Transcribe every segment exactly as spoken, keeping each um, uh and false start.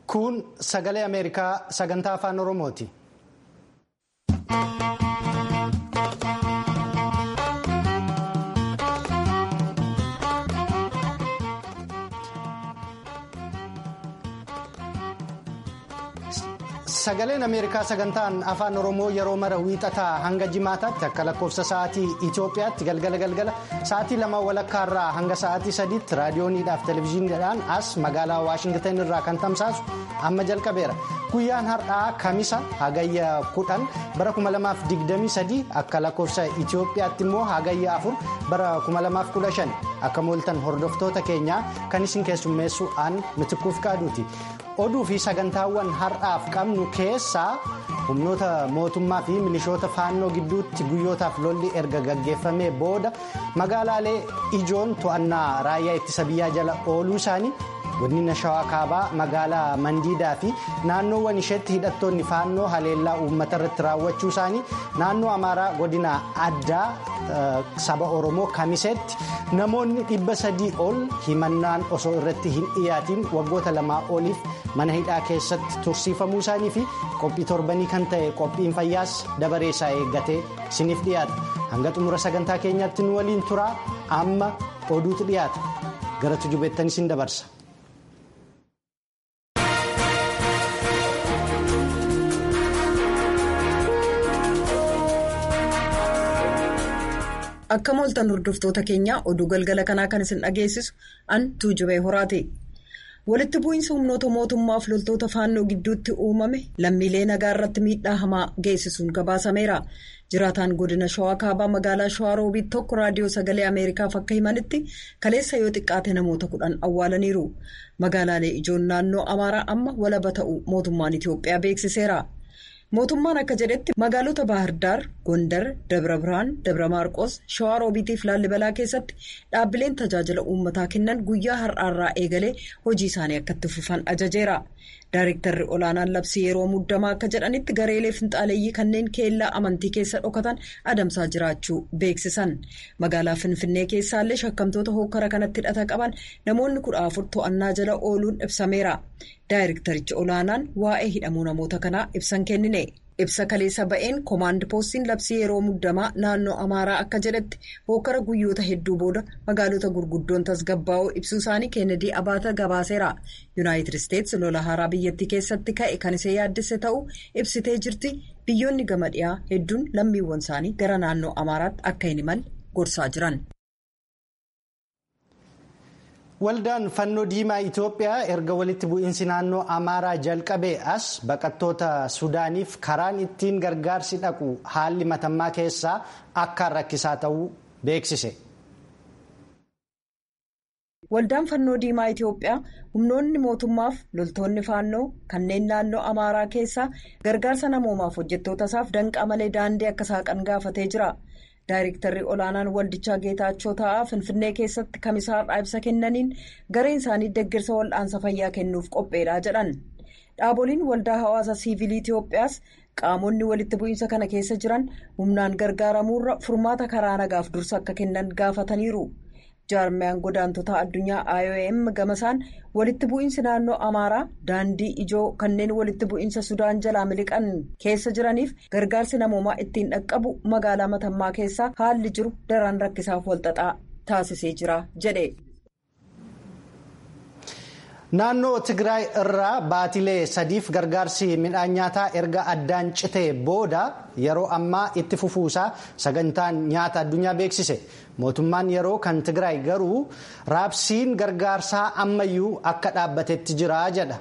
Kun sagalee Ameerikaa sagantaa afaan Oromooti. Sagaleen Ameerikaa sagantaan afaan Oromoo yeroo mara wiixataa hanga jimaataatti akka lakkoofsa sa'aatii Itoophiyaatti galgala galgala sa'aatii lama walakkaarraa hanga sa'aatii sadiitti raadiyooniidhaaf televezyiiniidhaan as magaalaa Waashingtan irraa kan tamsaasu amma jalqabeera. Guyyaan har'aa Kamisa hagayya kudhan bara kuma lamaaf digdamii sadii akka lakkoofsa Itoophiyaatti immoo hagayya afur bara kuma lamaaf kudha shan akka mooltan hordoftoota keenyaa kan isin keessummeessu aan Mitikkuuf Qaaduuti. Oduu fi sagantaawwan har'aaf qabnu keessaa humnoota mootummaa fi milishoota faannoo gidduutti guyyootaaf lolli erga gaggeeffamee booda magaalaalee ijoon to'annaa raayyaa ittisa biyyaa jala ooluu isaanii godina shawaa kaabaa magaalaa mandiidaa fi naannoowwan isheetti hidhattoonni faannoo haleellaa uummata irratti raawwachuu isaanii naannoo amaaraa godina addaa saba oromoo kamiseetti namoonni dhibba sadii ol himannaan osoo irratti hin dhiyaatiin waggoota lamaa oliif mana hidhaa keessatti tursiifamuu isaanii fi qophii torbanii kan ta'e qophiin fayyaas dabaree isaa eeggatee isiniif dhiyaata. Hanga xumura sagantaa keenyaatti nu waliin turaa amma oduutu dhiyaata. Gara tujubeettan isin dabarsa. Akka mooltan hordoftoota keenyaa oduu galgala kanaa kan isin dhageessisu an Tuujubee Horaati. Walitti bu'iinsa humnoota mootummaa fi loltoota faannoo gidduutti uumame lammiilee nagaa irratti miidhaa hamaa geessisuun gabaasameera. Jiraataan godina shawaa kaabaa magaalaa shawaa roobiit tokko raadiyoo sagalee Ameerikaaf akka himanitti kaleessa yoo xiqqaate namoota kudhan awwaalaniiru. Magaalaalee ijoon naannoo Amaaraa amma walaba ta'uu mootummaan Itoophiyaa beeksiseera. Mootummaan akka jedhetti magaalota Baahirdaar, Gondar, Dabra Birhaan, Dabra Maarqos, Shawaa Roobiitii fi Laallibalaa keessatti dhaabbileen tajaajila uummataa kennan guyyaa har'aarraa eegalee hojii isaanii akka itti fufan ajajeera. Daayiriktarri olaanaan labsii yeroo muddamaa akka jedhanitti gareelee finxaaleeyyii kanneen keellaa amantii keessa dhokatan adamsaa jiraachuu beeksisan. Magaalaa Finfinnee keessaallee shakkamtoota hokkara kanatti hidhata qaban namoonni kudha afur to'annaa jala ooluun ibsameera. Daayiriktarichi olaanaan waa'ee hidhamuu namoota kanaa ibsan kennine. Ibsa kaleessa ba'een koomaand poostiin labsii yeroo muddamaa naannoo Amaaraa akka jedhetti hokkara guyyoota hedduu booda magaalota gurguddoon tasgabbaa'uu ibsuu isaanii Keenedii Abaata gabaaseera. Yuunaayitid Isteetsi lola haaraa biyyattii keessatti ka'e kan isee yaaddesse ta'uu ibsitee jirti. Biyyoonni gama dhiyaa hedduun lammiiwwan isaanii gara naannoo Amaaraatti akka hin imalle gorsaa jiran. Waldaan fannoo diimaa Itoophiyaa erga walitti bu'iinsi naannoo Amaaraa jalqabee as baqattoota Sudaaniif karaan ittiin gargaarsi dhaqu haalli matammaa keessaa akka rakkisaa ta'uu beeksise. Waldaan fannoo diimaa Itoophiyaa humnoonni mootummaaf loltoonni faannoo kanneen naannoo Amaaraa keessaa gargaarsa namoomaaf hojjettoota isaaf danqaa malee daandii akka saaqan gaafatee jira. Daayiriktarri olaanaan waldichaa Geetaachoo Ta'aa Finfinnee keessatti kamisaarraa ibsa kennaniin gareen isaanii deeggarsa wal'aansa fayyaa kennuuf qopheedha jedhan. Dhaaboliin waldaa hawaasa siivilii Itoophiyaas qaamonni walitti bu'iinsa kana keessa jiran humnaan gargaaramuurra furmaata karaa nagaaf dursa akka kennan gaafataniiru. Jaarmiyaan godaantota addunyaa I O M gamasaan walitti bu'iinsi naannoo Amaaraa daandii ijoo kanneen walitti bu'iinsa Sudaan jalaa miliqan keessa jiraniif gargaarsi namoomaa ittiin dhaqqabu magaalaa Matammaa keessaa haalli jiru daran rakkisaaf walxaxaa taasisee jira jedhe. Naannoo Tigraay irraa baatilee sadiif gargaarsi midhaan nyaataa erga addaan citee booda yeroo ammaa itti fufuusaa sagantaan nyaata addunyaa beeksise. Mootummaan yeroo kan Tigraay garuu raabsiin gargaarsaa ammayyuu akka dhaabbatetti jira jedha.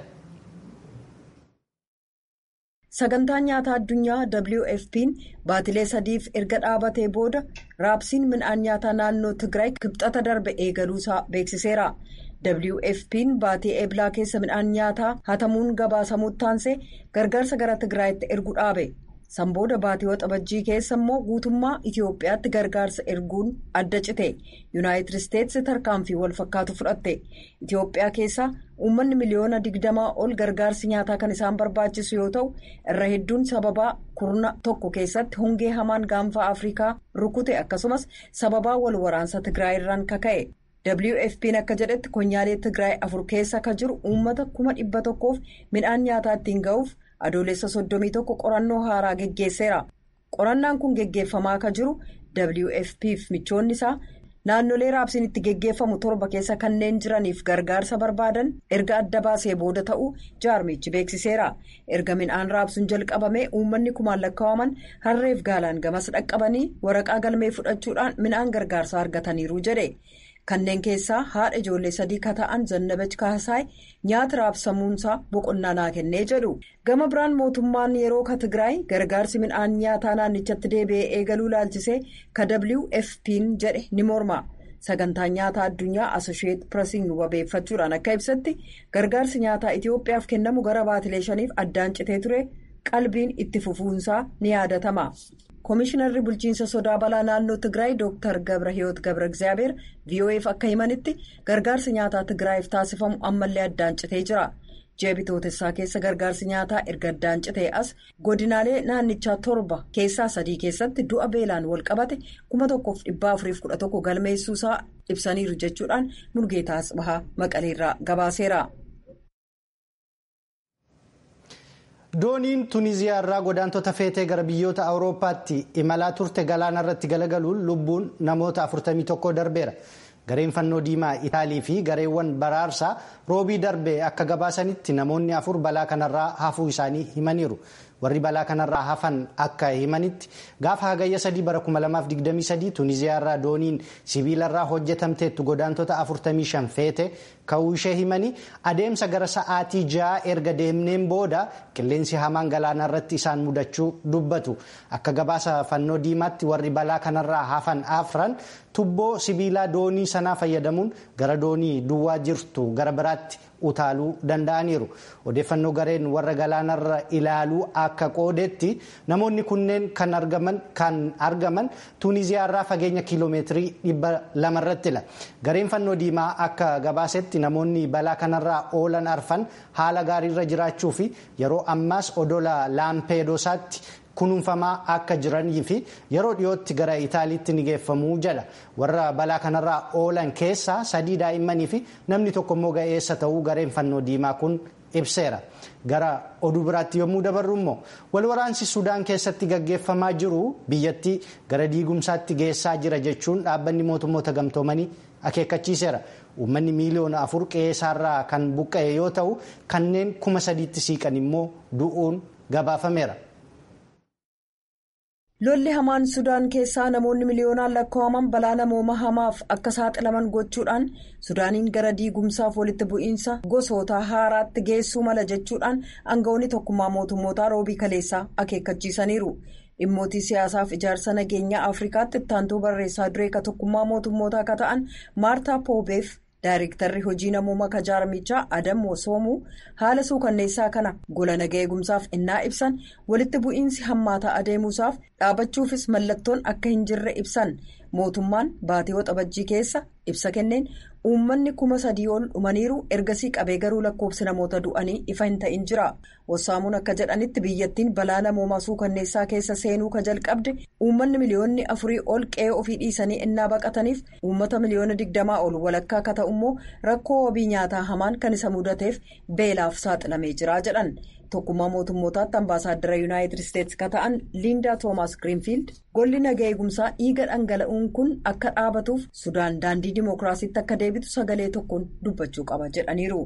Sagantaan nyaata addunyaa W F P'n baatilee sadiif erga dhaabatee booda raabsiin midhaan nyaataa naannoo Tigraay kibxata darbe eegaluusaa beeksiseera. W F P'n baatii eeblaa keessa midhaan nyaataa hatamuun gabaasamuutti taansee gargaarsa gara Tigraayitti ergu dhaabe. Sanbooda baatii waxabajjii keessa immoo guutummaa Itoophiyaatti gargaarsa erguun adda cite. Yuunaayitid Isteetsi tarkaanfii wal fakkaatu fudhatte. Itoophiyaa keessaa uummanni miliyoona digdamaa ol gargaarsi nyaataa kan isaan barbaachisu yoo ta'u irra hedduun sababaa kurna tokko keessatti hongee hamaan gaanfa Afrikaa rukute akkasumas sababaa wal waraansa Tigraay irraan kaka'e. W F P'n akka jedhetti konyaalee Tigraay afur keessa akka jiru uummata kuma dhibba tokkoof midhaan nyaataa ittiin ga'uuf adoolessa soddomii tokko qorannoo haaraa geggeesseera. Qorannaan kun geggeeffamaa akka jiru W F P'f michoonni isaa naannolee raabsiin itti geggeeffamu torba keessa kanneen jiraniif gargaarsa barbaadan erga adda baasee booda ta'uu jaarmichi beeksiseera. Erga midhaan raabsuun jalqabame uummanni kumaan lakkaa'aman harreef gaalaan gamas dhaqqabanii waraqaa galmee fudhachuudhaan midhaan gargaarsaa argataniiru jedhe. Kanneen keessaa haadha ijoollee sadii ka ta'an Zannabach Kaasaay nyaata raabsamuunsaa boqonnaa naa kennee jedhu. Gama biraan mootummaan yeroo ka Tigraay gargaarsi midhaan nyaataa naannichatti deebi'ee eegaluu laalchisee ka W F P'n jedhe ni morma. Sagantaan nyaataa addunyaa Associated Pressiin wabeeffachuudhaan akka ibsatti gargaarsi nyaataa Itoophiyaaf kennamu gara baatilee shaniif addaan citee ture qalbiin itti fufuunsaa ni yaadatama. Komishinarri bulchiinsa sodaa balaa naannoo Tigraay Dooktar Gabrahiyoot Gabra-Egzaabeer V O F akka himanitti gargaarsi nyaataa Tigraayiif taasifamu ammallee addaan citee jira. Ji'a bitootessaa keessa gargaarsi nyaataa erga addaan citee as godinaalee naannichaa torba keessaa sadii keessatti du'a beelaan wal qabate kuma tokkoof dhibba afuriif kudha tokko galmeessuusaa ibsaniiru jechuudhaan Mulgeetaa Asbahaa Maqaleerraa gabaaseera. Dooniin Tuniziyaa irraa godaantota feetee gara biyyoota Awurooppaatti imalaa turte galaana irratti galagaluun lubbuun namoota afurtamii tokkoo darbeera. Gareen fannoo diimaa Itaalii fi gareewwan baraarsaa roobii darbee akka gabaasanitti namoonni afur balaa kanarraa hafuu isaanii himaniiru. Warri balaa kanarraa hafan akka himanitti gaafa hagayya sadii bara kuma lamaaf digdamii sadii Tuniziyaa irraa dooniin sibiilarraa hojjetamteettu godaantota afurtamii shan feete ka'uu ishee himanii adeemsa gara sa'aatii ja'a erga deemneen booda qilleensi hamaan galaana irratti isaan mudachuu dubbatu. Akka gabaasa fannoo diimaatti warri balaa kanarraa hafan afran tubboo sibiilaa doonii sanaa fayyadamuun gara doonii duwwaa jirtu gara biraatti utaaluu danda'aniiru. Odeeffannoo gareen warra galaanarra ilaaluu akka qoodetti namoonni kunneen kan argaman kan argaman Tuniziyaa irraa fageenya kiiloomeetirii dhibba lama irrattila. Gareen fannoo diimaa akka gabaasetti namoonni balaa kanarraa oolan arfan haala gaariirra jiraachuu fi yeroo ammaas odola Laampeedoosaatti kunuunfamaa akka jiranii fi yeroo dhiyootti gara Itaaliitti ni geeffamuu jala. Warra balaa kanarraa oolan keessaa sadii daa'immanii fi namni tokko immoo ga'eessa ta'uu gareen fannoo diimaa kun ibseera. Gara oduu biraatti yommuu dabarru immoo walwaraansi Sudaan keessatti gaggeeffamaa jiru biyyattii gara diigumsaatti geessaa jira jechuun dhaabbanni mootummoota gamtoomanii akeekkachiiseera. Uummanni miiliyoona afur qe'eessaarraa kan buqqa'e yoo ta'u kanneen kuma sadiitti siiqan immoo du'uun gabaafameera. Lolli hamaan Sudaan keessaa namoonni miliyoonaan lakkaa'aman balaa namooma hamaaf akka saaxilaman gochuudhaan Sudaaniin gara diigumsaaf walitti bu'iinsa gosoota haaraatti geessuu mala jechuudhaan aangawoonni tokkummaa mootummootaa roobii kaleessaa akeekkachiisaniiru. Dhimmootii siyaasaaf ijaarsa nageenyaa Afrikaatti ittaantuu barreessaa duree ka tokkummaa mootummootaa akka ta'an Maartaa Poobeef Daayirektarri hojii namooma kajaarmichaa Adam Wosoomuu haala suukanneessaa kana gola nagaa eegumsaaf innaa ibsan walitti bu'iinsi hammaataa adeemuusaaf dhaabachuufis mallattoon akka hin jirre ibsan mootummaan baatii waxabajjii keessa ibsa kenneen uummanni kuma sadii ol dhumaniiru ergasii qabee garuu lakkoofsi namoota du'anii ifa hin ta'in jira. Wossaamuun akka jedhanitti biyyattiin balaa namoomaa suukanneessaa keessa seenuu ka jalqabde uummanni miliyoonni afurii ol qe'ee ofii dhiisanii innaa baqataniif uummata miliyoona digdamaa ol walakkaa akka ta'u immoo rakkoo wabii nyaataa hamaan kan isa mudateef beelaaf saaxilamee jira jedhan. Tokkummaa mootummootaatti ambaasaaddara Yuunaayitid Isteetsi ka ta'an Liindaa Toomaas Giriinfiild golli nagaa eegumsaa dhiiga dhangala'uun kun akka dhaabatuuf Sudaan daandii dimookiraasiitti akka deebitu sagalee tokkoon dubbachuu qaba jedhaniiru.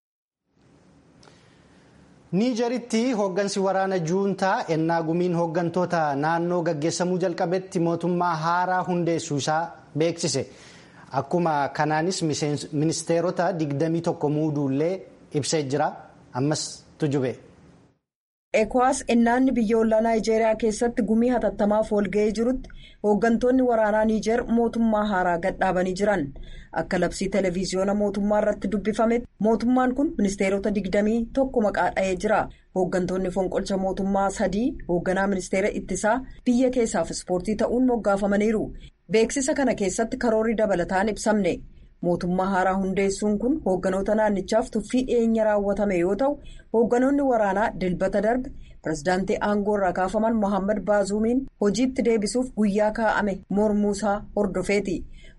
Niijeritti hooggansi waraana juuntaa ennaa gumiin hooggantoota naannoo gaggeessamuu jalqabetti mootummaa haaraa hundeessuu isaa beeksise. Akkuma kanaanis ministeerota digdamii tokko muuduullee ibsee jira. Ammas tujube. Ekwaas ennaanni biyyoolaa Naayijeeriyaa keessatti gumii hatattamaaf walga'ee jirutti hooggantoonni waraanaa Niijer mootummaa haaraa gadhaabanii jiran. Akka labsii televiziyoona mootummaa irratti dubbifametti mootummaan kun ministeerota digdamii tokko maqaa dha'ee jira. Hooggantoonni fonqolcha mootummaa sadii hoogganaa ministeera ittisaa biyya keessaaf ispoortii ta'uun moggaafamaniiru. Beeksisa kana keessatti karoorri dabalataan ibsamne. Mootummaa haaraa hundeessuun kun hoogganoota naannichaaf tuffii dhiyeenya raawwatame yoo ta'u hoogganoonni waraanaa dilbata darbe pirezidaantii aangoo irraa kaafaman Mohaammed Baazuumiin hojiitti deebisuuf guyyaa kaa'ame mormuusaa hordofeeti.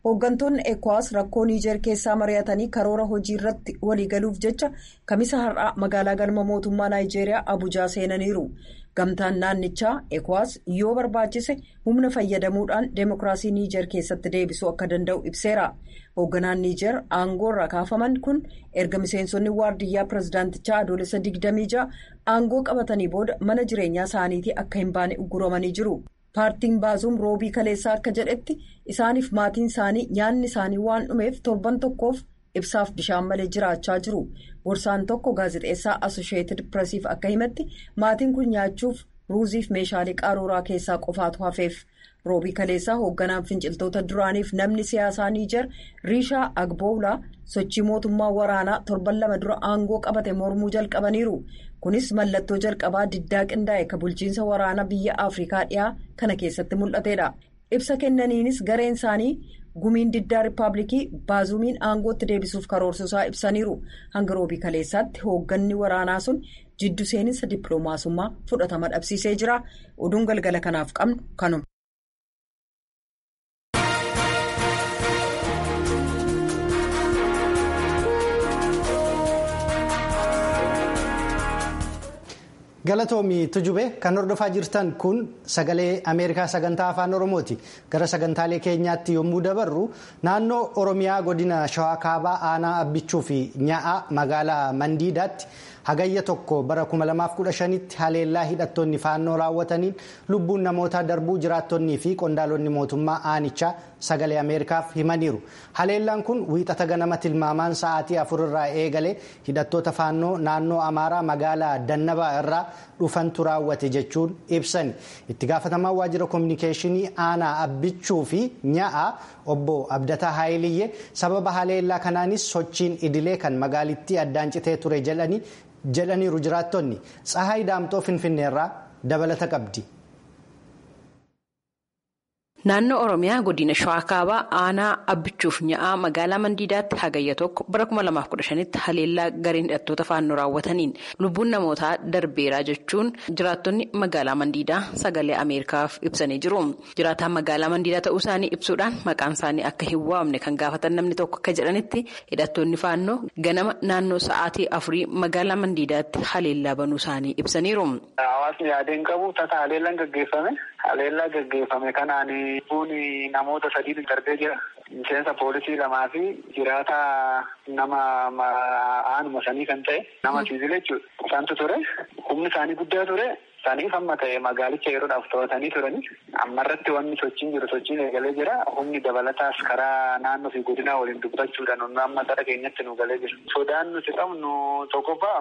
Hooggantoonni ECOWAS rakkoo Niijer keessaa mari'atanii karoora hojii irratti waliigaluuf jecha kamisa har'aa magaalaa galma mootummaa Naayijeeriyaa Abuujaa seenaniiru. Gamtaan naannichaa ECOWAS yoo barbaachise humna fayyadamuudhaan deemokiraasii Niijer keessatti deebisuu akka danda'u ibseera. Hoogganaan Niijer aangoo irraa kaafaman kun erga miseensonni waardiyyaa pirezidaantichaa adoolessa digdamii ja'a aangoo qabatanii booda mana jireenyaa isaaniitii akka hin baane uguramanii jiru. Paartiin Baazuum roobii kaleessaa akka jedhetti isaaniif maatiin isaanii nyaanni isaanii waan dhumeef torban tokkoof ibsaaf bishaan malee jiraachaa jiru. Gorsaan tokko gaazexeessaa Associated Pressiif akka himatti maatiin kun nyaachuuf ruuziif meeshaalee qaruuraa keessaa qofaatu hafeef. Roobii kaleessaa hoogganaan finciltoota duraaniif namni siyaasaa Niijer Riishaa Agboolaa sochii mootummaa waraanaa torban lama dura aangoo qabate mormuu jalqabaniiru. Kunis mallattoo jalqabaa diddaa qindaa'e ka bulchiinsa waraanaa biyya Afrikaa dhiyaa kana keessatti mul'ateedha. Ibsa kennaniinis gareen isaanii gumiin diddaa Riippaabilikii Baazuumiin aangootti deebisuuf karoorsuusaa ibsaniiru. Hanga roobii kaleessaatti hoogganni waraanaa sun jiddu seeninsa dippiloomaasummaa fudhatama dhabsiisee jira. Oduun galgala kanaaf qabnu kanuma. Galatoomii Tujube kan hordofaa jirtan kun sagalee Ameerikaa sagantaa afaan Oromooti. Gara sagantaalee keenyaatti yommuu dabarru naannoo Oromiyaa godina Shawaa Kaabaa aanaa Abbichuu fi Nyaa'aa magaalaa Mandiidaatti hagayya tokko bara kuma lamaaf kudha shanitti haleellaa hidhattoonni faannoo raawwataniin lubbuun namootaa darbuu jiraattonnii fi qondaalonni mootummaa aanichaa sagalee Ameerikaaf himaniiru. Haleellaan kun wiixata ganama tilmaamaan sa'aatii afur irraa eegalee hidhattoota faannoo naannoo Amaaraa magaalaa Dannabaa irraa dhufantu raawwate jechuun ibsani. Itti gaafatamaan waajjira koominikeeshinii aanaa Abbichuu fi Nyaa'aa obbo Abdataa Haayiliyyee sababa haleellaa kanaanis sochiin idilee kan magaalittii addaan citee ture jedhanii jedhaniiru jiraattonni. Tsahaay Daamxoo Finfinneerraa dabalata qabdi. Naannoo Oromiyaa godina Shawaa Kaabaa aanaa Abbichuuf Nyaa'aa magaalaa Mandiidaatti hagayya tokko bara kuma lamaaf kudha shanitti haleellaa gareen hidhattoota faannoo raawwataniin lubbuun namootaa darbeeraa jechuun jiraattonni magaalaa Mandiidaa sagalee Ameerikaaf ibsanii jiru. Jiraataan magaalaa Mandiidaa ta'uu isaanii ibsuudhaan maqaan isaanii akka hin waamne kan gaafatan namni tokko akka jedhanitti hidhattoonni faannoo ganama naannoo sa'aatii afurii magaalaa Mandiidaatti haleellaa banuu isaanii ibsaniiru. Hawaasni yaadeen qabu tasa haleellaan gaggeeffame. Haleellaa gaggeeffame kanaan bu'uun namoota sadii darbee jira. Miseensa poolisii lamaa fi jiraata nama aanuma sanii kan ta'e nama siviila jechuudha. Isaantu ture. Humni isaanii guddaa ture. Isaaniif amma ta'e magaalicha yeroodhaaf to'atanii turani. Ammarratti wanni sochiin jiru sochiin eegalee jira. Humni dabalataas karaa naannoo fi godinaa waliin dubbachuudhaan amma gara keenyatti nu galee jira. Sodaan nuti qabnu tokkoffaa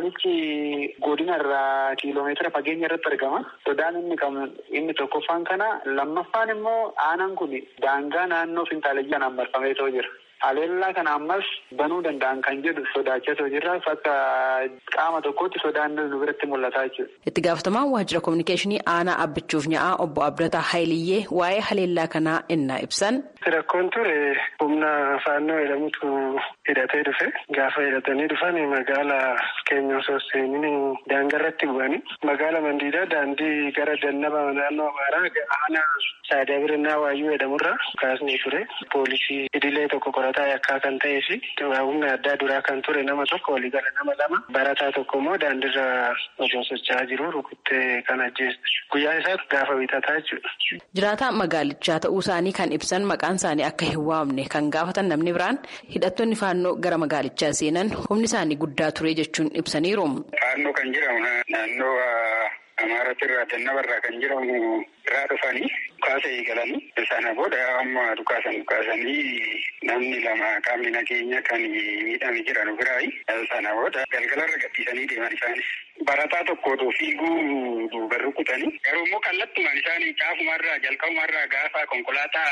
aanichi godina irraa kiiloomeetira fageenya irratti argama. Sodaan inni qabnu inni tokkoffaan kana lammaffaan immoo aanaan kun daangaa naannoo finxaalejjii kanaan marfamee ta'uu jira. Haleellaa kana ammas banuu danda'an kan jedhu sodaachisoo jirra. Akka qaama tokkotti sodaan nu biratti mul'ataa jechuudha. Itti gaafatamaan waajjira koominikeeshinii aanaa Abbichuuf Nyaa'aa obbo Abdataa Haayiliyyee waa'ee haleellaa kanaa innaa ibsan. Rakkoon ture humna faannoo jedhamutu hidhatee dhufe. Gaafa hidhatanii dhufan magaalaa keenya osoo seenanii daangarratti bu'anii magaala Mandiidaa daandii gara Dannabaa naannoo Amaaraa aanaa Saadaa Birannaa Waayyuu jedhamurraa kaasnee ture. Poolisii idilee tokko qorataa yakkaa kan ta'ee fi humna addaa duraa kan ture nama tokko waliigala nama lama barataa tokko immoo daandiirra osoo socho'aa jiru rukuttee kan ajjeeste. Guyyaan isaatti gaafa wiixataa jechuudha. Jiraataa magaalichaa ta'uu isaanii kan ibsan maqaan isaanii akka hin waamne kan gaafatan namni biraan hidhattoonni faannoo gara magaalichaa seenan humni isaanii guddaa ture jechuun ibsaniiru. Faannoo kan jedhamu naannoo Amaaratti irraa Dannabarraa kan jedhamu irraa dhufanii dhukaasa eegalanii sana booda amma dhukaasan dhukaasanii namni lama qaamni nageenya kan miidhame jiran biraayi sana booda galgalarra gadhiisanii deeman isaanis. Barataa tokkootu fiiguu duuba rukutanii garuu immoo kallattumaan isaanii caafumarraa jalqabumarraa gaafa konkolaataa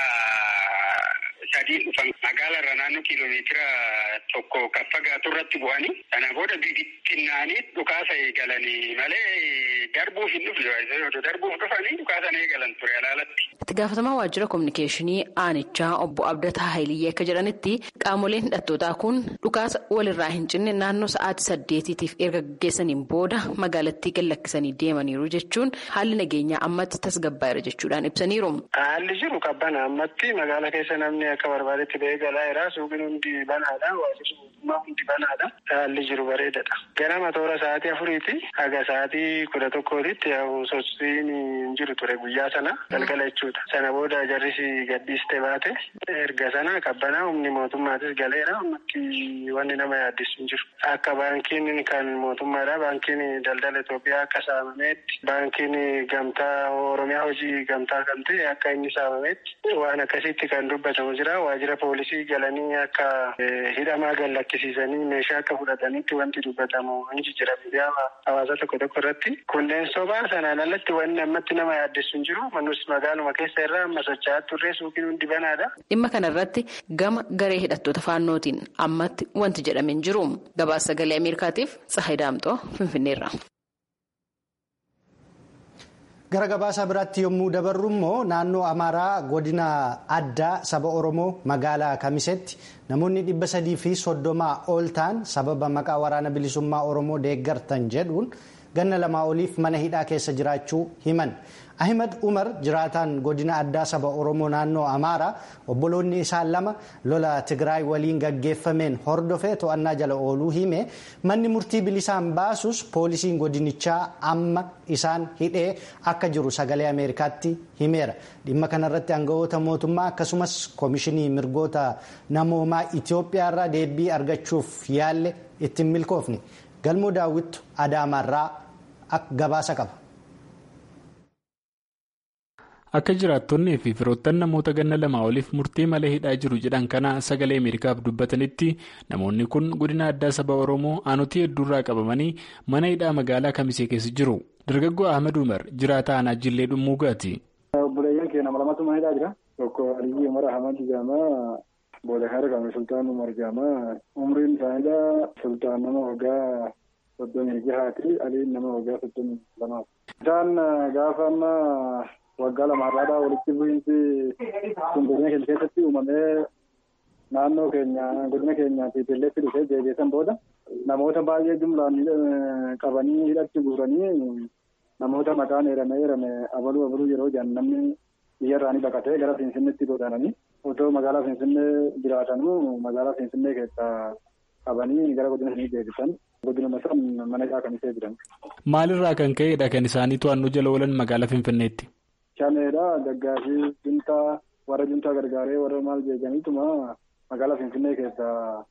sadiin dhufan magaalarra naannoo kiiloomeetira tokko kan fagaatu irratti bu'anii sana booda bibittinnaanii dhukaasa eegalanii malee darbuuf hin dhufne darbuuf dhufanii dhukaasan eegalan ture alaalatti. Itti gaafatamaa waajjira koominikeeshinii aanichaa obbo Abdataa Haayiliyyee akka jedhanitti qaamoleen hidhattootaa kun dhukaasa walirraa hin cinne naannoo sa'aatii saddeetiitiif erga gaggeessaniin booda magaalattii gallakkisanii deemaniiru jechuun haalli nageenyaa ammatti tasgabbaa'eera jechuudhaan ibsaniiru. Haalli jiru qabbana ammatti magaala keessa namni akka barbaadetti ba'ee galaa jira. Suuqiin hundi banaadha. Waajjirri mootummaa hundi banaadha. Haalli jiru bareedadha. Ganama toora sa'aatii afuriiti haga sa'aatii kudha tokkootitti sochiin hin jiru ture guyyaa sana galgala jechuudha. Sana booda jarrisi gadhiiste baate erga sana qabbanaa humni mootummaatis galeera. Wanni nama yaaddisu hin jiru. Akka baankiin kan mootummaadha. Baankiin daldala Itoophiyaa akka saamameetti baankiin gamtaa Oromiyaa hojii gamtaa kan ta'e akka inni saamameetti waan akkasitti kan dubbatamu jira. Waajjira poolisii galanii akka hidhamaa gad lakkisiisanii meeshaa akka fudhatanitti wanti dubbatamu hin jira. Miidiyaa hawaasa tokko tokko irratti kunneen sobaa sanaan alatti wanni ammatti nama yaaddisu hin jiru. Manus magaaluma keessa irraa amma socho'aa turre suuqiin hundi banaadha. Dhimma kanarratti gama garee hidhattoota faannootiin ammatti wanti jedhame hin jiru. Gabaasa sagalee Ameerikaatiif Tsahaay Daamxoo Finfinneerra. Gara gabaasa biraatti yommuu dabarru immoo naannoo Amaaraa godina addaa saba Oromoo magaalaa Kamisetti namoonni dhibba sadii fi soddomaa ol ta'an sababa maqaa waraana bilisummaa Oromoo deeggartan jedhuun ganna lamaa oliif mana hidhaa keessa jiraachuu himan. Ahimad Umar jiraataan godina addaa saba Oromoo naannoo Amaaraa obboloonni isaan lama lola Tigraay waliin gaggeeffameen hordofee to'annaa jala ooluu hime manni murtii bilisaan baasus poolisiin godinichaa amma isaan hidhee akka jiru sagalee Ameerikaatti himeera. Dhimma kanarratti aangawoota mootummaa akkasumas koomishinii mirgoota namoomaa Itoophiyaa irraa deebii argachuuf yaalle ittiin milkoofne. Galmoo Daawwittu Adaamaarraa gabaasa qaba. Akka jiraattonnii fi firoottan namoota ganna lamaa oliif murtii malee hidhaa jiru jedhan kana sagalee Ameerikaaf dubbatanitti namoonni kun godina addaa saba Oromoo aanotii hedduurraa qabamanii mana hidhaa magaalaa Kamisee keessa jiru. Dargaggoo Ahmed Umar jiraataa aanaa Jillee Dhummuugaati. Obboleeyyan keenya nama lamatu mana hidhaa jira. Tokko Aliyyii Umar Ahmad Jaamaa Booda Hargame Sultaan Umar Jaamaa umriin isaaniidha Sultaan nama waggaa soddomii jahaati Aliin nama waggaa soddomii lamaati. Isaan gaafa amma waggaa lamaarraadhaa walitti bu'iinsi kun godina keenya keessatti uumamee naannoo keenya godina keenyaatti illeetti dhufee deebiisan booda namoota baay'ee jumlaan qabanii hidhatti guuranii namoota maqaan eerame eerame abaluu abaluu yeroo jedhan namni biyyarraanii baqatee gara Finfinneetti godaananii otoo magaalaa Finfinnee jiraatanuu magaalaa Finfinnee keessaa qabanii gara godina isaanii deebisan godinuma san mana hidhaa Kamisee jiran. Maalirraa kan ka'edha kan isaanii to'annoo jala oolan magaalaa Finfinneetti? Shaneedha Daggaafii juntaa warra juntaa gargaaree warra maal jeeganiituma magaalaa Finfinnee keessaa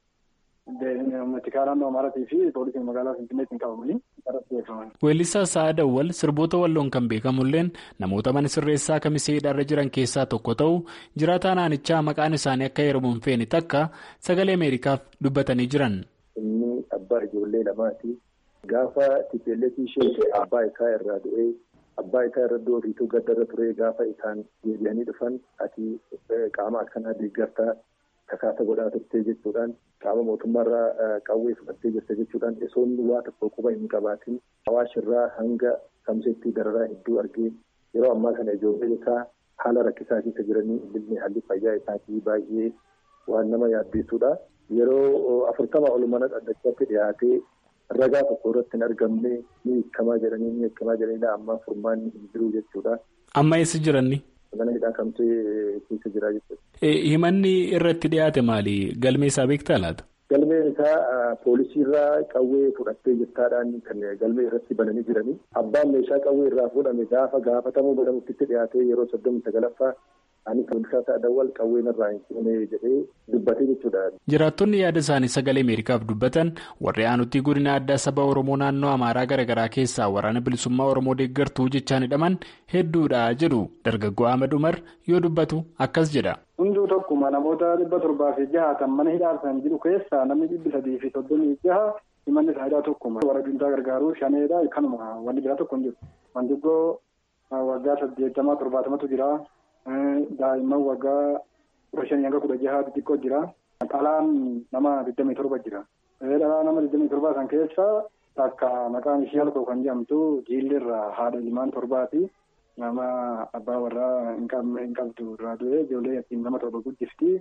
Matikaa naannoo Amaaratii fi poolisiin magaalaa Finfinneetiin qabamanii irratti beekaman. Weellisaa Sa'aa Awwal sirboota walloon kan beekamulleen namoota mana sirreessaa Kamisee hidhaarra jiran keessaa tokko ta'u jiraataa naannichaa maqaan isaanii akka heeramu hin feene takka sagalee Ameerikaaf dubbatanii jiran. Inni abbaa ijoollee lamaati. Gaafa tipeelleetii ishee abbaa isaa irraa du'ee abbaa isaa irra doofiituu gaddarra ture gaafa isaan deebi'anii dhufan ati qaama akkanaa deeggartaa kakaasa godhaa turtee jechuudhaan qaama mootummaarraa qawwee fudhattee jirte jechuudhaan isoonni waa tokko quba hin qabaatin hawaashirraa hanga Kamiseetti dararaa hedduu argee yeroo ammaa kana ijoollee isaa haala rakkisaa keessa jiranii ilmi haalli fayyaa isaatii baay'ee waan nama yaaddeessudha. Yeroo afurtama ol mana dhaddachaatti dhiyaatee ragaa tokko irratti hin argamne ni hiikamaa jedhanii ni hiikamaa jedhanii amma furmaanni hin jiru jechuudha. Amma eessa jiranni? Mana hidhaa Kamisee keessa jira jechuudha. Himanni irratti dhiyaate maali? Galmee isaa beektaa laata? Galmeen isaa poolisiirraa qawwee fudhattee jirtaadhaan kan galmee irratti bananii jiranii. Abbaan meeshaa qawwee irraa fuudhame gaafa gaafatamuu godhamutti dhiyaatee yeroo soddomii sagalaffaa ani poolisaa Sa'aa Awwal qawween irraa hin fuune jedhee dubbatee jechuudha. Jiraattonni yaada isaanii sagalee Ameerikaaf dubbatan warri aanutii godina addaa saba Oromoo naannoo Amaaraa garaagaraa keessaa waraana bilisummaa Oromoo deeggartuu jechaan hidhaman hedduudha jedhu dargaggoo Ahmed Umar yoo dubbatu akkas jedha. Hunduu tokkuma namoota dhibba torbaa fi jaha kan mana hidhaan jiru keessaa namni dhibbi sadii fi soddomii jaha himanni faayidaa tokkuma. Warra juntaa gargaaruu shaneedha kanuma wanni biraa tokko hin jiru. Wandiggoo waggaa saddeettamaa torbaatamatu jira. Daa'imman waggaa kudha shanii hanga kudha jahaa xixiqqoo jira. Dhalaan nama digdamii torba jira. Dhalaa nama digdamii torbaa kan keessa takka maqaan ishee halkoo kan jedhamtu jiillee haadha ilmaan torbaati. Nama abbaa warraa hin qabdu irraa du'ee ijoollee ittiin nama torba guddifti.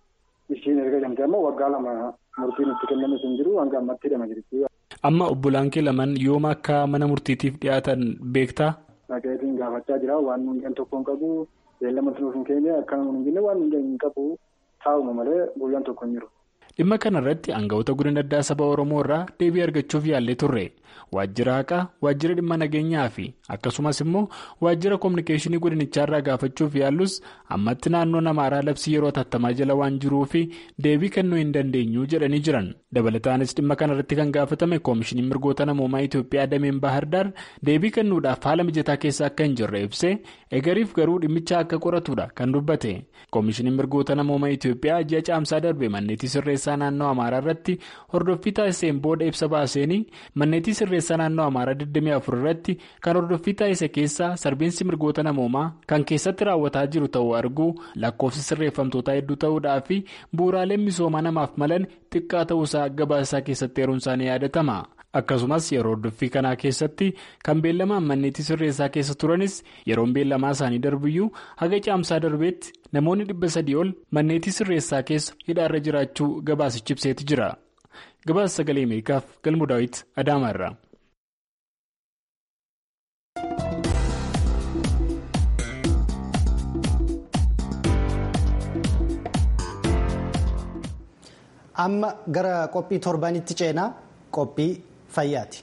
Ishiin erga jedhamte ammoo waggaa lama murtiin itti kenname hin jiru hanga ammatti hidhama jirti. Amma obbolaan kee lamaan yooma akka mana murtiitiif dhiyaatan beektaa? Dhaqeetiin gaafachaa jira waan hundeen tokko hin qabu. Beellama tunuuf hin keenya akka hin jenne waan hin qabu taa'uma malee guyyaan tokko hin jiru. Dhimma kanarratti aangawoota godina addaa saba Oromoo irraa deebii argachuuf yaallee turre. Waajjira haqaa, waajjira dhimma nageenyaa fi akkasumas immoo waajjira kominikeeshinii godinichaarraa gaafachuuf yaallus ammatti naannoo Amaaraa labsii yeroo hatattamaa jala waan jiruuf deebii kennuu hin dandeenyu jedhanii jiran. Dabalataanis dhimma kanarratti kan gaafatame koomishiniin mirgoota namoomaa Itoophiyaa dameen Baahirdaar deebii kennuudhaaf haala mijataa keessa akka hin jirre ibsee egariif garuu dhimmicha akka qoratudha kan dubbate. Koomishiniin mirgoota namoomaa Itoophiyaa ji'a caamsaa darbe manneetii sirreessaa naannoo Amaaraa irratti hordoffii taasiseen booda ibsa baaseenii manneetii sirreessaa naannoo Amaaraa digdamii afur irratti kan hordoffii taasise keessaa sarbiinsi mirgoota namoomaa kan keessatti raawwataa jiru ta'uu arguu lakkoofsi sirreeffamtootaa hedduu ta'uudhaa fi bu'uuraaleen misoomaa namaaf malan xiqqaa ta'uusaa gabaasaa keessatti eeruun isaanii yaadatama. Akkasumas yeroo hordoffii kanaa keessatti kan beellamaan manneetii sirreessaa keessa turanis yeroon beellamaa isaanii darbiyyuu haga caamsaa darbeetti namoonni dhibba sadii ol manneetii sirreessaa keessa hidhaarra jiraachuu gabaasichi ibseeti jira. Gabaasa sagalee Ameerikaaf Galmuu Daawit Adaamaarraa. Amma gara qophii torbanitti ceenaa qophii fayyaati.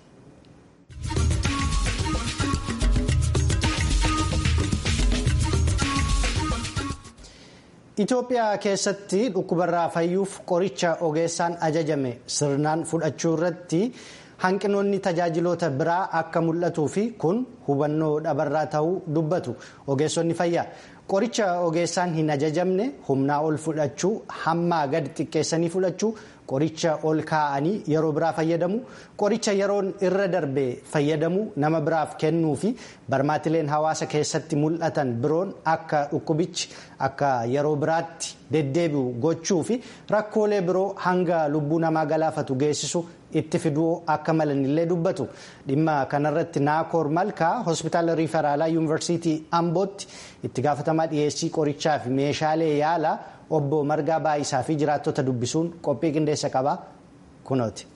Itoophiyaa keessatti dhukkubarraa fayyuuf qoricha ogeessaan ajajame sirnaan fudhachuu irratti hanqinoonni tajaajiloota biraa akka mul'atuu fi kun hubannoo dhabarraa ta'uu dubbatu ogeessonni fayyaa. Qoricha ogeessaan hin ajajamne humnaa ol fudhachuu, hammaa gad xiqqeessanii fudhachuu, qoricha ol kaa'anii yeroo biraa fayyadamu, qoricha yeroon irra darbe fayyadamu, nama biraaf kennuu fi barmaatileen hawaasa keessatti mul'atan biroon akka dhukkubichi akka yeroo biraatti deddeebi'u gochuu fi rakkoolee biroo hanga lubbuu namaa galaafatu geessisu itti fiduu akka malanillee dubbatu. Dhimma kanarratti Naakoor Malkaa hospitaala riiferaalaa yuunivarsiitii Ambootti itti gaafatamaa dhiyeessii qorichaa fi meeshaalee yaalaa obbo Margaa Baayisaa fi jiraattota dubbisuun qophii qindeessa qaba kunooti.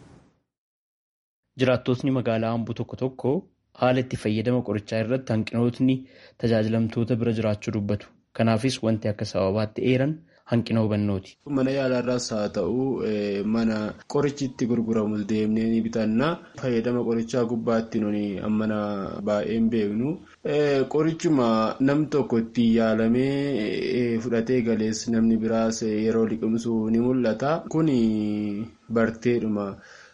Jiraattotni magaalaa Amboo tokko tokko haala itti fayyadama qorichaa irratti hanqinootni tajaajilamtoota bira jiraachuu dubbatu. Kanaafis wanti akka sababaatti eeran hanqina hubannooti. Mana yaalaarraas haa ta'u mana qorichi itti gurguramus deemnee ni bitanna. Fayyadama qorichaa gubbaatti nuni ammana baay'een beeknu. Qorichuma namni tokko itti yaalamee fudhatee galees namni biraas yeroo liqimsu ni mul'ata. Kuni barteedhuma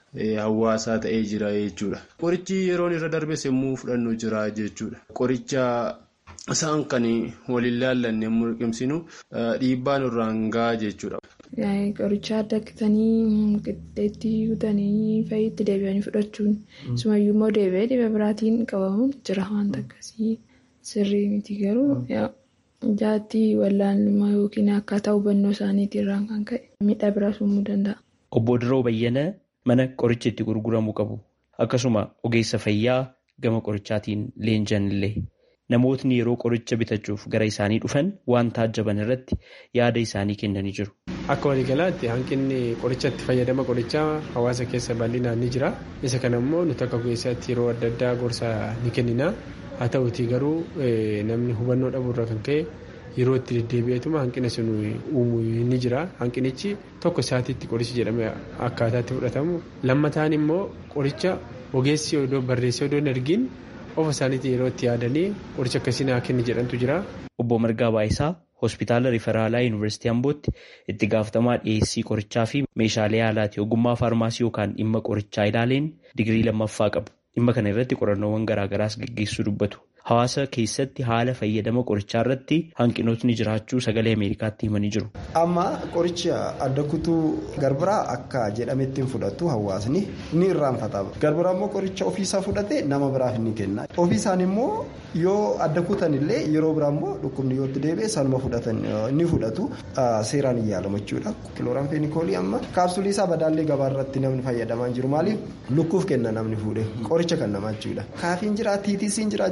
hawaasaa ta'ee jira jechuudha. Qorichi yeroon irra darbe sammuu fudhannu jira jechuudha. Qoricha isaan kan waliin laallanne mul'imsinu dhiibbaan irraan gahaa jechuudha. Qoricha adda akkitanii qixxeetti guutanii fayyitti deebi'anii fudhachuun sumayyuu immoo deebi'ee dhibee biraatiin qabamuun jira wanta akkasii sirrii miti garuu jaatti wallaalummaa yookiin akkaataa hubannoo isaaniitii irraan kan ka'e miidhaa biraas uumuu danda'a. Obbo Diroo Bayyana mana qorichi itti gurguramuu qabu akkasuma ogeessa fayyaa gama qorichaatiin leenjan illee. Namootni yeroo qoricha bitachuuf gara isaanii dhufan waan taajjaban irratti yaada isaanii kennanii jiru. Akka waliigalaatti hanqinni qorichatti fayyadama qorichaa hawaasa keessa bal'inaan ni jira. Isa kana immoo nuti akka ogeessaatti yeroo adda addaa gorsa ni kennina. Haa ta'uutii garuu namni hubannoo dhabuu irraa kan ka'e yeroo itti deddeebi'eetuma hanqina sun uumuu ni jira. Hanqinichi tokko isaatiitti qorichi jedhamee akkaataatti fudhatamu. Lammataan immoo qoricha ogeessi odoo barreessee odoo hin argin ofa isaaniitti yeroo itti yaadanii qoricha akkasiin haa kenni jedhantu jira. Obbo Margaa Baayisaa hospitaala riiferaalaa yuunivarsiitii Ambootti itti gaafatamaa dhiyeessii qorichaa fi meeshaalee yaalaati ogummaa faarmaasii yookaan dhimma qorichaa ilaaleen digirii lammaffaa qabu. Dhimma kana irratti qorannoowwan garaagaraas gaggeessuu dubbatu. Hawaasa keessatti haala fayyadama qorichaa irratti hanqinootni jiraachuu sagalee Ameerikaatti himanii jiru. Amma qoricha adda kutuu garbiraa akka jedhametti hin fudhatu hawaasni ni irraanfata. Garbiraa immoo qoricha ofiisaa fudhate nama biraaf ni kenna. Ofiisaan immoo yoo adda kutan illee yeroo biraa immoo dhukkubni yoo itti deebi'e sanuma fudhatan ni fudhatu. Seeraan hin yaalamu jechuudha. Kilooran feeniikoolii amma kaapsuulii isaa badaallee gabaa irratti namni fayyadamaa jiru maaliif lukkuuf kenna namni fuudhee qoricha kan namaa jechuudha. Kaafiin jira tiitisiin jira jedha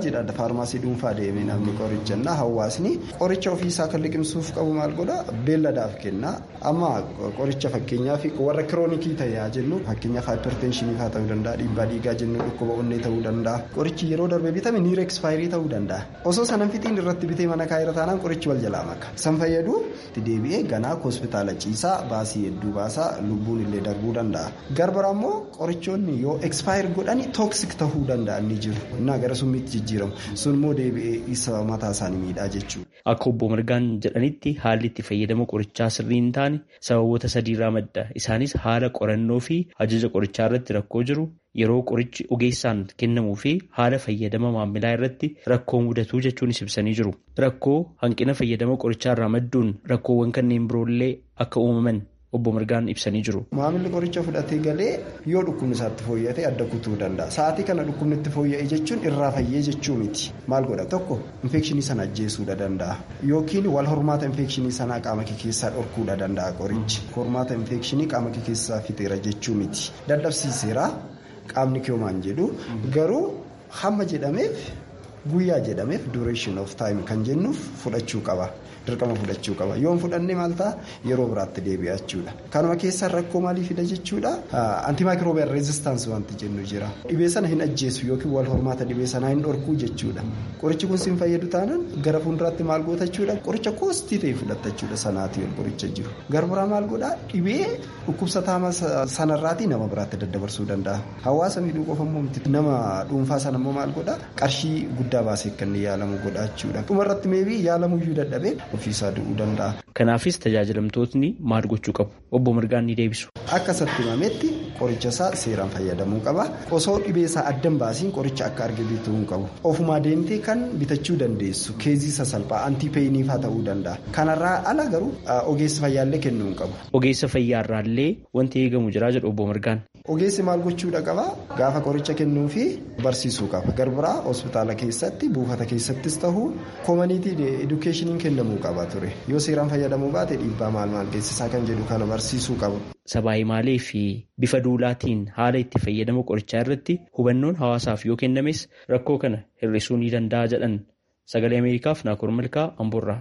faarmaasii dhuunfaa deemee namni qoricha hawaasni qoricha ofiisaa kan liqimsuuf qabu maal godha beelladaaf kenna amma qoricha fakkeenyaaf warra kiroonikii ta'ee jennu fakkeenyaaf haayipertenshinii fa'aa ta'uu danda'a dhiibbaa dhiigaa jennu dhukkuba onnee ta'uu danda'a qorichi yeroo darbee bitame niir ekspaayirii ta'uu danda'a osoo sanan fixiin irratti bitee mana kaayira taanaan qorichi wal jalaa maka san fayyadu itti deebi'ee ganaa hospitaala ciisaa baasii hedduu baasaa lubbuun illee darbuu danda'a garbara immoo qorichoonni yoo ekspaayir godhani tooksik ta'uu danda'an ni jiru innaa gara summiitti jijjiiramu sun immoo deebi'ee isa mataa isaanii miidhaa jechuudha. Akka obbo Margaan jedhanitti haalli itti fayyadama qorichaa sirrii hin taane sababoota sadiirraa madda isaanis haala qorannoo fi ajaja qorichaa irratti rakkoo jiru yeroo qorichi ogeessaan kennamuu fi haala fayyadama maamilaa irratti rakkoo mudatuu jechuunis ibsanii jiru. Rakkoo hanqina fayyadama qorichaa irraa madduun rakkoowwan kanneen biroollee akka uumaman obbo Margaan ibsanii jiru. Maamilli qoricha fudhatee galee yoo dhukkubni isaatti fooyya'e adda kutuu danda'a. Sa'aatii kana dhukkubni itti fooyya'e jechuun irraa fayyee jechuu miti. Maal godha tokko infekshinii sana ajjeesuu danda'a yookiin wal hormaata infekshinii sanaa qaama kee keessaa dhorkuu danda'a qorichi. Hormaata infekshinii qaama kee keessaa fixeera jechuu miti. Dadhabsiiseera qaamni kee maan jedhu garuu hamma jedhameef guyyaa jedhameef duration of time kan jennuuf fudhachuu qaba. Dirqama fudhachuu qaba. Yoon fudhanne maal ta'a yeroo biraatti deebi'achuudha. Kanuma keessaa rakkoo maalii fida jechuudha. Antimicrobial resistance wanti jennu jira. Dhibee sana hin ajjeesu yookiin wal hormaata dhibee sanaa hin dhorkuu jechuudha. Qorichi kun siin fayyadu taanaan gara fuulduraatti maal gootachuudha. Qoricha koostii ta'e fudhatachuudha sanaati yoo qoricha jiru. Garbiraa maal godhaa dhibee dhukkubsataa sanarraatii nama biraatti daddabarsuu danda'a. Hawaasa miidhuu qofa immoo miti nama dhuunfaa sana immoo maal godhaa qarshii guddaa baasee kan yaalamu godhaachuudha. Dhumarratti meebii yaalamuyyuu dadhabee ofiisaa du'uu danda'a. Kanaafis tajaajilamtootni maal gochuu qabu? Obbo Margaan ni deebisu. Akka isatti himametti qoricha isaa seeraan fayyadamuu qaba. Osoo dhibee isaa addan baasiin qoricha akka arge bituu hin qabu. Ofumaa deemtee kan bitachuu dandeessu keezii sasalphaa antiipeyiniifaa ta'uu danda'a. Kanarraa ala garuu ogeessa fayyaallee kennuu hin qabu. Ogeessa fayyaarraallee wanti eegamu jira jedhu Obbo Margaan. Ogeessi maal gochuudha qaba? Gaafa qoricha kennuu fi barsiisuu qaba. Garbiraa hospitaala keessatti buufata keessattis ta'uu koomaniitii edukeeshiniin kennamuu qaba ture. Yoo seeraan fayyadamuu baate dhiibbaa maal maal geessisaa kan jedhu kana barsiisuu qaba. Sabaayimaalee fi bifa duulaatiin haala itti fayyadama qorichaa irratti hubannoon hawaasaaf yoo kennames rakkoo kana hir'isuu ni danda'a jedhan. Sagalee Ameerikaaf Naakoor Malkaa Amboorraa.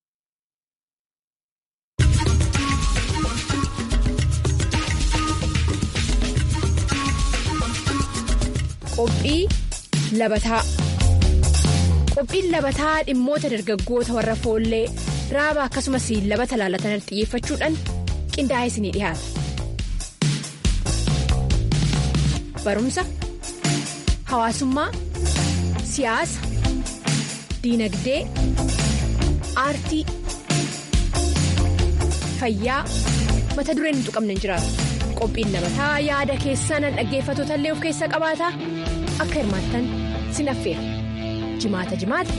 Qophii labataa. Qophiin labataa dhimmoota dargaggoota warra foollee raaba akkasumas labata laalatan xiyyeeffachuudhaan qindaa'ee isinii dhiyaata. Barumsa, hawaasummaa, siyaasa, diinagdee, aartii, fayyaa mata dureen hin tuqamne hin jiraatu. Qophiin labataa yaada keessan dhaggeeffattoota illee of keessaa qabaata. Akka hirmaattan sin affeera. Jimaata jimaata.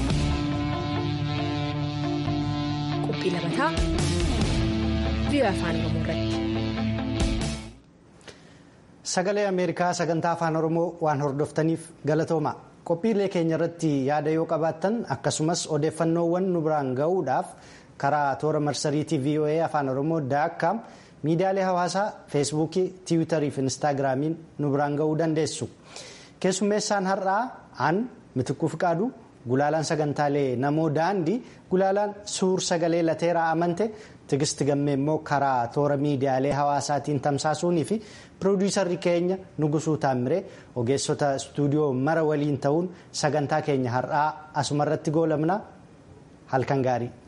Qophii labataa biyya afaan Oromoo irratti. Sagalee Ameerikaa sagantaa afaan Oromoo waan hordoftaniif galatooma. Qophiilee keenya irratti yaada yoo qabaattan akkasumas odeeffannoowwan nu biraan ga'uudhaaf karaa toora marsariitii V O A afaan Oromoo daakkaam miidiyaalee hawaasaa feesbuukii, tiwiitarii fi instaagiraamiin nu biraan ga'uu dandeessu. Keessummeessaan har'aa aan Mitikuu Fiqaaduu, gulaalaan sagantaalee namoo daandii, gulaalaan suur sagalee lateeraa amante, Tigist Gammee immoo karaa toora miidiyaalee hawaasaatiin tamsaasuunii fi piroodiisarri keenya Nugusuu Taamiree ogeessota istuudiyoo mara waliin ta'uun sagantaa keenya har'aa asumarratti goolabna. Halkan gaarii.